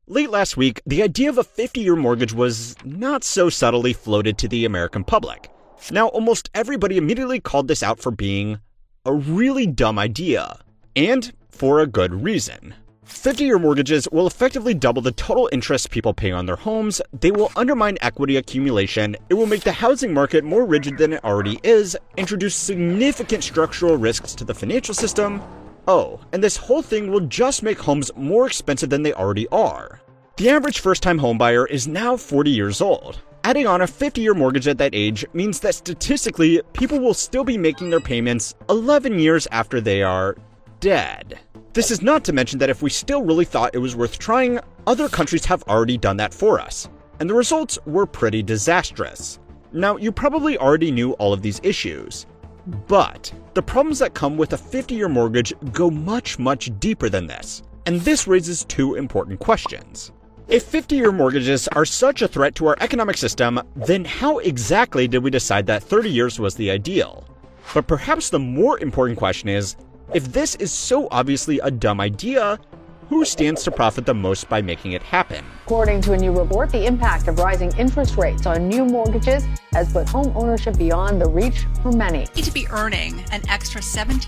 Late last week, the idea of a 50-year mortgage was not so subtly floated to the American public. Now, almost everybody immediately called this out for being a really dumb idea, and for a good reason. 50-year mortgages will effectively double the total interest people pay on their homes, they will undermine equity accumulation, it will make the housing market more rigid than it already is, introduce significant structural risks to the financial system. Oh, and this whole thing will just make homes more expensive than they already are. The average first-time homebuyer is now 40 years old. Adding on a 50-year mortgage at that age means that statistically, people will still be making their payments 11 years after they are dead. This is not to mention that if we still really thought it was worth trying, other countries have already done that for us, and the results were pretty disastrous. Now, you probably already knew all of these issues, but the problems that come with a 50-year mortgage go much, much deeper than this, and this raises two important questions. If 50-year mortgages are such a threat to our economic system, then how exactly did we decide that 30 years was the ideal? But perhaps the more important question is, if this is so obviously a dumb idea, who stands to profit the most by making it happen? According to a new report, the impact of rising interest rates on new mortgages has put home ownership beyond the reach for many. To be earning an extra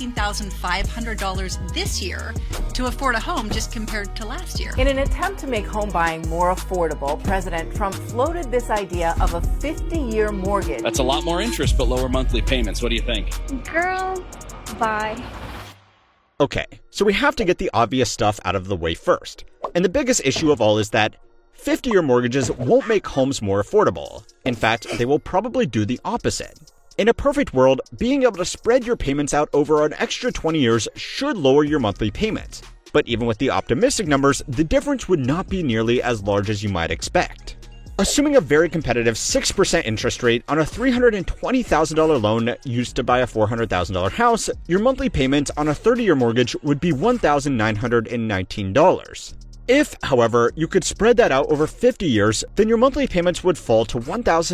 $17,500 this year to afford a home just compared to last year. In an attempt to make home buying more affordable, President Trump floated this idea of a 50-year mortgage. That's a lot more interest but lower monthly payments. What do you think? Girl, bye. Okay, so we have to get the obvious stuff out of the way first. And the biggest issue of all is that 50-year mortgages won't make homes more affordable. In fact, they will probably do the opposite. In a perfect world, being able to spread your payments out over an extra 20 years should lower your monthly payments. But even with the optimistic numbers, the difference would not be nearly as large as you might expect. Assuming a very competitive 6% interest rate on a $320,000 loan used to buy a $400,000 house, your monthly payment on a 30-year mortgage would be $1,919. If, however, you could spread that out over 50 years, then your monthly payments would fall to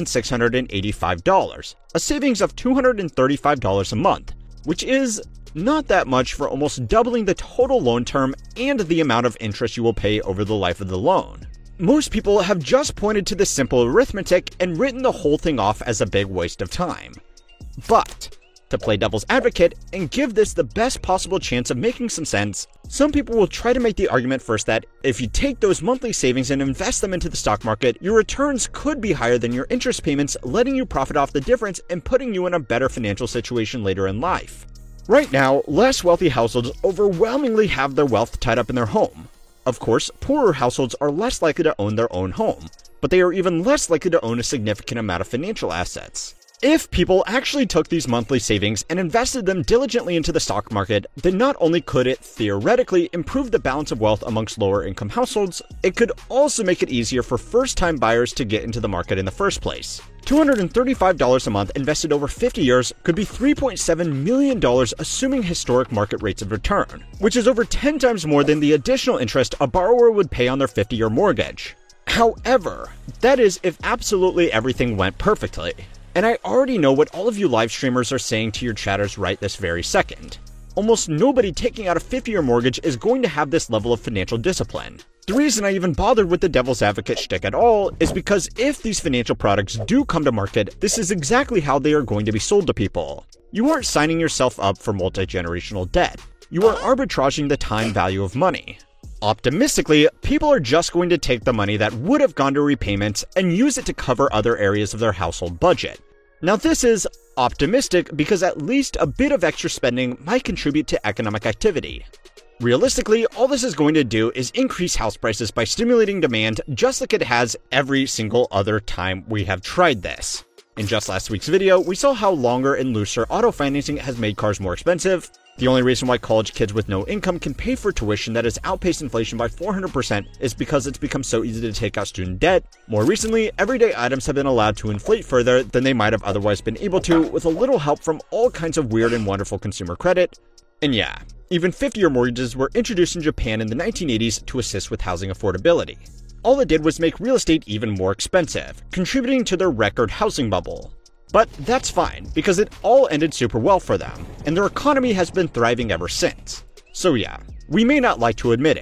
$1,685, a savings of $235 a month, which is not that much for almost doubling the total loan term and the amount of interest you will pay over the life of the loan. Most people have just pointed to this simple arithmetic and written the whole thing off as a big waste of time. But, to play devil's advocate and give this the best possible chance of making some sense, some people will try to make the argument first that if you take those monthly savings and invest them into the stock market, your returns could be higher than your interest payments, letting you profit off the difference and putting you in a better financial situation later in life. Right now, less wealthy households overwhelmingly have their wealth tied up in their home. Of course, poorer households are less likely to own their own home, but they are even less likely to own a significant amount of financial assets. If people actually took these monthly savings and invested them diligently into the stock market, then not only could it theoretically improve the balance of wealth amongst lower income households, it could also make it easier for first-time buyers to get into the market in the first place. $235 a month invested over 50 years could be $3.7 million assuming historic market rates of return, which is over 10 times more than the additional interest a borrower would pay on their 50-year mortgage. However, that is if absolutely everything went perfectly. And I already know what all of you live streamers are saying to your chatters right this very second. Almost nobody taking out a 50-year mortgage is going to have this level of financial discipline. The reason I even bothered with the devil's advocate shtick at all is because if these financial products do come to market, this is exactly how they are going to be sold to people. You aren't signing yourself up for multi-generational debt. You are arbitraging the time value of money. Optimistically, people are just going to take the money that would have gone to repayments and use it to cover other areas of their household budget. Now this is optimistic because at least a bit of extra spending might contribute to economic activity. Realistically, all this is going to do is increase house prices by stimulating demand just like it has every single other time we have tried this. In just last week's video, we saw how longer and looser auto financing has made cars more expensive. The only reason why college kids with no income can pay for tuition that has outpaced inflation by 400% is because it's become so easy to take out student debt. More recently, everyday items have been allowed to inflate further than they might have otherwise been able to, with a little help from all kinds of weird and wonderful consumer credit. And yeah, even 50-year mortgages were introduced in Japan in the 1980s to assist with housing affordability. All it did was make real estate even more expensive, contributing to their record housing bubble. But that's fine, because it all ended super well for them, and their economy has been thriving ever since. So yeah, we may not like to admit it,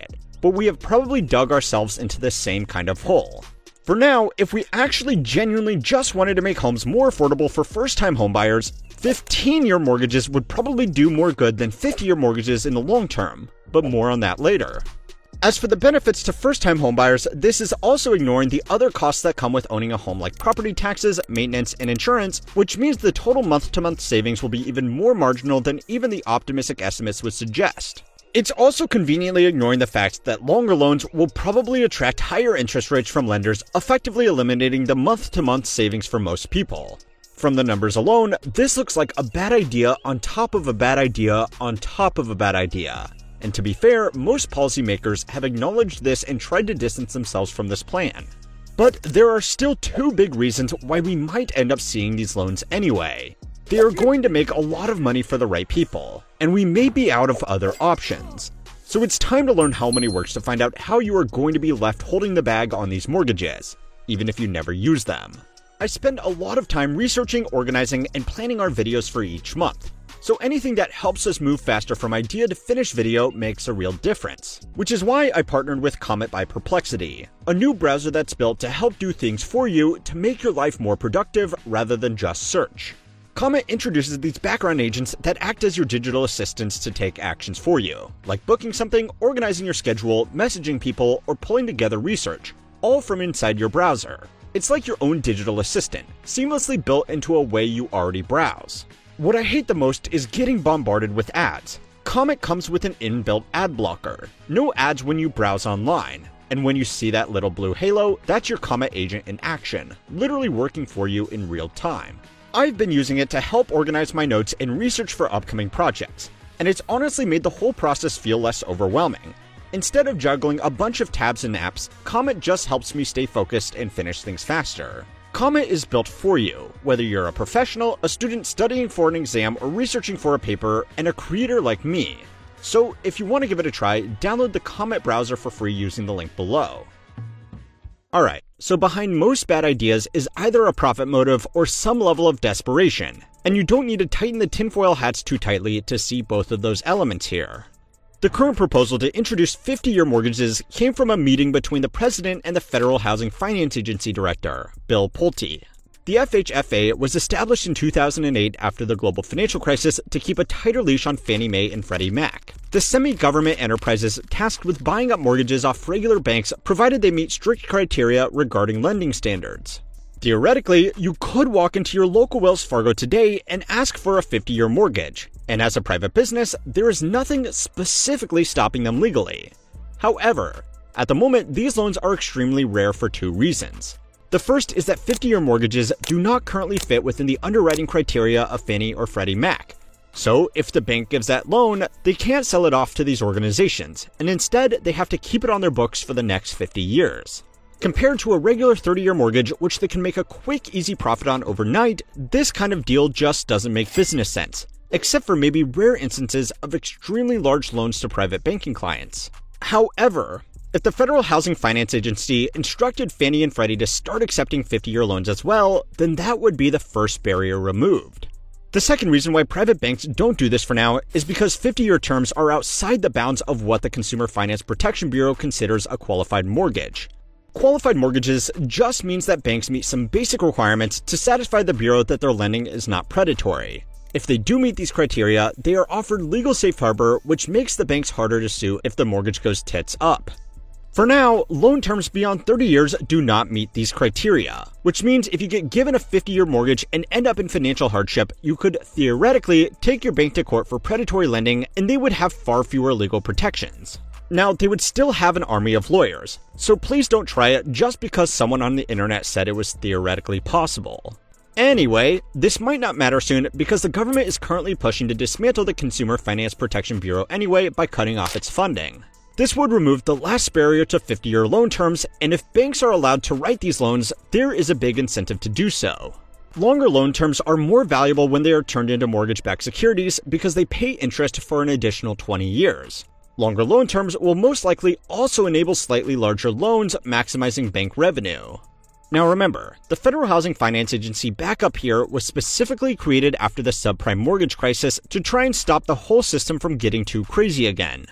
but we have probably dug ourselves into the same kind of hole. For now, if we actually genuinely just wanted to make homes more affordable for first-time homebuyers, 15-year mortgages would probably do more good than 50-year mortgages in the long term, but more on that later. As for the benefits to first-time homebuyers, this is also ignoring the other costs that come with owning a home like property taxes, maintenance, and insurance, which means the total month-to-month savings will be even more marginal than even the optimistic estimates would suggest. It's also conveniently ignoring the fact that longer loans will probably attract higher interest rates from lenders, effectively eliminating the month-to-month savings for most people. From the numbers alone, this looks like a bad idea on top of a bad idea on top of a bad idea. And to be fair, most policymakers have acknowledged this and tried to distance themselves from this plan. But there are still two big reasons why we might end up seeing these loans anyway. They are going to make a lot of money for the right people, and we may be out of other options. So it's time to learn how money works to find out how you are going to be left holding the bag on these mortgages, even if you never use them. I spend a lot of time researching, organizing, and planning our videos for each month. So anything that helps us move faster from idea to finished video makes a real difference. Which is why I partnered with Comet by Perplexity, a new browser that's built to help do things for you to make your life more productive rather than just search. Comet introduces these background agents that act as your digital assistants to take actions for you, like booking something, organizing your schedule, messaging people, or pulling together research, all from inside your browser. It's like your own digital assistant, seamlessly built into a way you already browse. What I hate the most is getting bombarded with ads. Comet comes with an inbuilt ad blocker. No ads when you browse online. And when you see that little blue halo, that's your Comet agent in action, literally working for you in real time. I've been using it to help organize my notes and research for upcoming projects, and it's honestly made the whole process feel less overwhelming. Instead of juggling a bunch of tabs and apps, Comet just helps me stay focused and finish things faster. Comet is built for you, whether you're a professional, a student studying for an exam, or researching for a paper, and a creator like me. So if you want to give it a try, download the Comet browser for free using the link below. Alright, so behind most bad ideas is either a profit motive or some level of desperation, and you don't need to tighten the tinfoil hats too tightly to see both of those elements here. The current proposal to introduce 50-year mortgages came from a meeting between the President and the Federal Housing Finance Agency Director, Bill Pulte. The FHFA was established in 2008 after the global financial crisis to keep a tighter leash on Fannie Mae and Freddie Mac, the semi-government enterprises tasked with buying up mortgages off regular banks provided they meet strict criteria regarding lending standards. Theoretically, you could walk into your local Wells Fargo today and ask for a 50-year mortgage, and as a private business, there is nothing specifically stopping them legally. However, at the moment, these loans are extremely rare for two reasons. The first is that 50-year mortgages do not currently fit within the underwriting criteria of Fannie or Freddie Mac. So, if the bank gives that loan, they can't sell it off to these organizations, and instead, they have to keep it on their books for the next 50 years. Compared to a regular 30-year mortgage, which they can make a quick, easy profit on overnight, this kind of deal just doesn't make business sense, except for maybe rare instances of extremely large loans to private banking clients. However, if the Federal Housing Finance Agency instructed Fannie and Freddie to start accepting 50-year loans as well, then that would be the first barrier removed. The second reason why private banks don't do this for now is because 50-year terms are outside the bounds of what the Consumer Finance Protection Bureau considers a qualified mortgage. Qualified mortgages just means that banks meet some basic requirements to satisfy the Bureau that their lending is not predatory. If they do meet these criteria, they are offered legal safe harbor, which makes the banks harder to sue if the mortgage goes tits up. For now, loan terms beyond 30 years do not meet these criteria, which means if you get given a 50-year mortgage and end up in financial hardship, you could theoretically take your bank to court for predatory lending and they would have far fewer legal protections. Now, they would still have an army of lawyers, so please don't try it just because someone on the internet said it was theoretically possible. Anyway, this might not matter soon because the government is currently pushing to dismantle the Consumer Finance Protection Bureau anyway by cutting off its funding. This would remove the last barrier to 50-year loan terms, and if banks are allowed to write these loans, there is a big incentive to do so. Longer loan terms are more valuable when they are turned into mortgage-backed securities because they pay interest for an additional 20 years. Longer loan terms will most likely also enable slightly larger loans, maximizing bank revenue. Now remember, the Federal Housing Finance Agency back up here was specifically created after the subprime mortgage crisis to try and stop the whole system from getting too crazy again.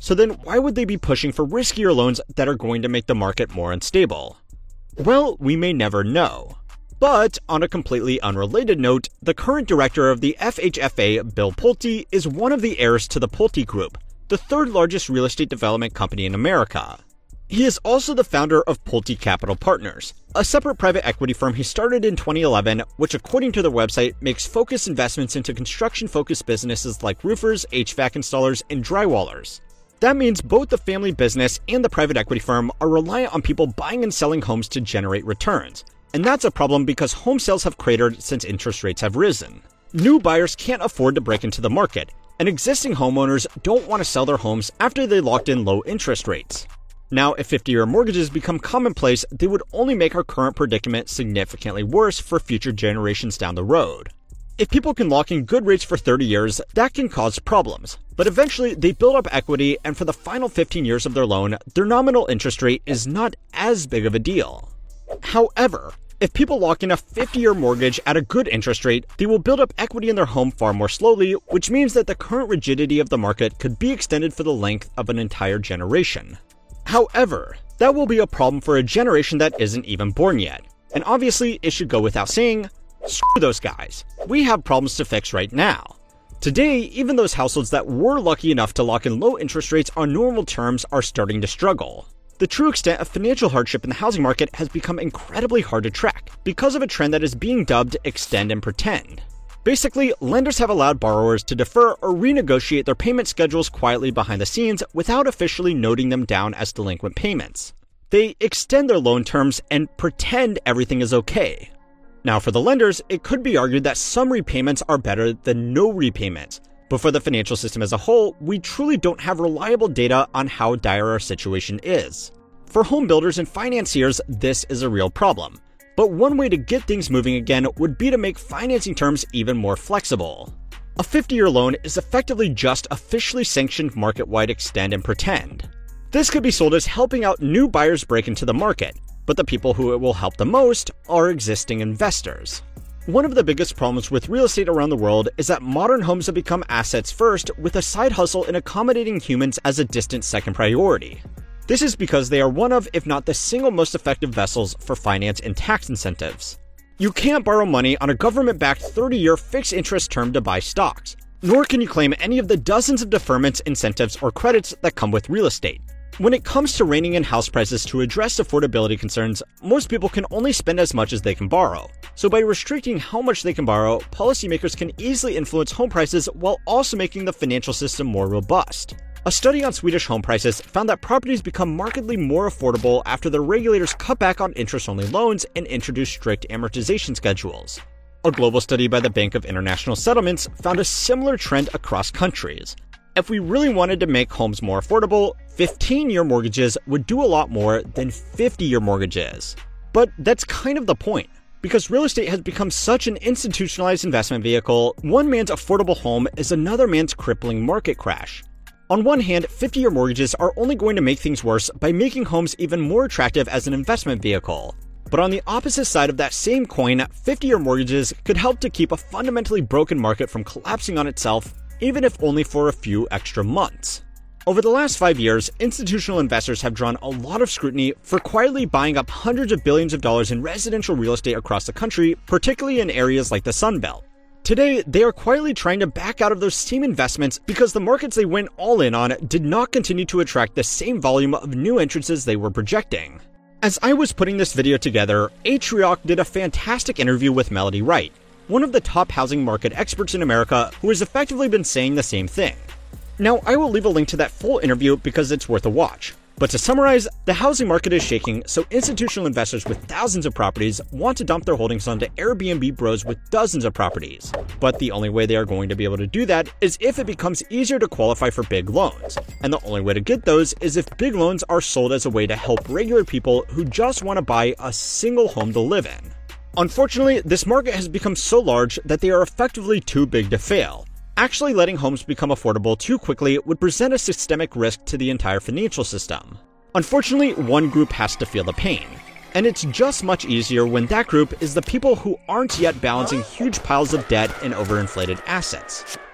So then why would they be pushing for riskier loans that are going to make the market more unstable? Well, we may never know. But on a completely unrelated note, the current director of the FHFA, Bill Pulte, is one of the heirs to the Pulte Group, the third largest real estate development company in America. He is also the founder of Pulte Capital Partners, a separate private equity firm he started in 2011, which according to their website makes focused investments into construction-focused businesses like roofers, HVAC installers, and drywallers. That means both the family business and the private equity firm are reliant on people buying and selling homes to generate returns. And that's a problem because home sales have cratered since interest rates have risen. New buyers can't afford to break into the market, and existing homeowners don't want to sell their homes after they locked in low interest rates. Now, if 50-year mortgages become commonplace, they would only make our current predicament significantly worse for future generations down the road. If people can lock in good rates for 30 years, that can cause problems. But eventually, they build up equity, and for the final 15 years of their loan, their nominal interest rate is not as big of a deal. However, if people lock in a 50-year mortgage at a good interest rate, they will build up equity in their home far more slowly, which means that the current rigidity of the market could be extended for the length of an entire generation. However, that will be a problem for a generation that isn't even born yet. And obviously, it should go without saying, screw those guys. We have problems to fix right now. Today, even those households that were lucky enough to lock in low interest rates on normal terms are starting to struggle. The true extent of financial hardship in the housing market has become incredibly hard to track because of a trend that is being dubbed extend and pretend. Basically, lenders have allowed borrowers to defer or renegotiate their payment schedules quietly behind the scenes without officially noting them down as delinquent payments. They extend their loan terms and pretend everything is okay. Now, for the lenders, it could be argued that some repayments are better than no repayments, but for the financial system as a whole, we truly don't have reliable data on how dire our situation is. For home builders and financiers, this is a real problem. But one way to get things moving again would be to make financing terms even more flexible. A 50-year loan is effectively just officially sanctioned market-wide extend and pretend. This could be sold as helping out new buyers break into the market, but the people who it will help the most are existing investors. One of the biggest problems with real estate around the world is that modern homes have become assets first, with a side hustle in accommodating humans as a distant second priority. This is because they are one of, if not the single most effective vessels for finance and tax incentives. You can't borrow money on a government-backed 30-year fixed interest term to buy stocks, nor can you claim any of the dozens of deferments, incentives, or credits that come with real estate. When it comes to reining in house prices to address affordability concerns, most people can only spend as much as they can borrow. So by restricting how much they can borrow, policymakers can easily influence home prices while also making the financial system more robust. A study on Swedish home prices found that properties become markedly more affordable after the regulators cut back on interest-only loans and introduced strict amortization schedules. A global study by the Bank of International Settlements found a similar trend across countries. If we really wanted to make homes more affordable, 15-year mortgages would do a lot more than 50-year mortgages. But that's kind of the point. Because real estate has become such an institutionalized investment vehicle, one man's affordable home is another man's crippling market crash. On one hand, 50-year mortgages are only going to make things worse by making homes even more attractive as an investment vehicle. But on the opposite side of that same coin, 50-year mortgages could help to keep a fundamentally broken market from collapsing on itself, even if only for a few extra months. Over the last 5 years, institutional investors have drawn a lot of scrutiny for quietly buying up hundreds of billions of dollars in residential real estate across the country, particularly in areas like the Sun Belt. Today, they are quietly trying to back out of those same investments because the markets they went all in on did not continue to attract the same volume of new entrances they were projecting. As I was putting this video together, Atriarch did a fantastic interview with Melody Wright, one of the top housing market experts in America who has effectively been saying the same thing. Now, I will leave a link to that full interview because it's worth a watch. But to summarize, the housing market is shaking, so institutional investors with thousands of properties want to dump their holdings onto Airbnb bros with dozens of properties. But the only way they are going to be able to do that is if it becomes easier to qualify for big loans. And the only way to get those is if big loans are sold as a way to help regular people who just want to buy a single home to live in. Unfortunately, this market has become so large that they are effectively too big to fail. Actually letting homes become affordable too quickly would present a systemic risk to the entire financial system. Unfortunately, one group has to feel the pain. And it's just much easier when that group is the people who aren't yet balancing huge piles of debt and overinflated assets.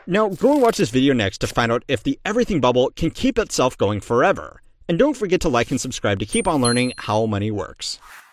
Now, go and watch this video next to find out if the everything bubble can keep itself going forever. And don't forget to like and subscribe to keep on learning how money works.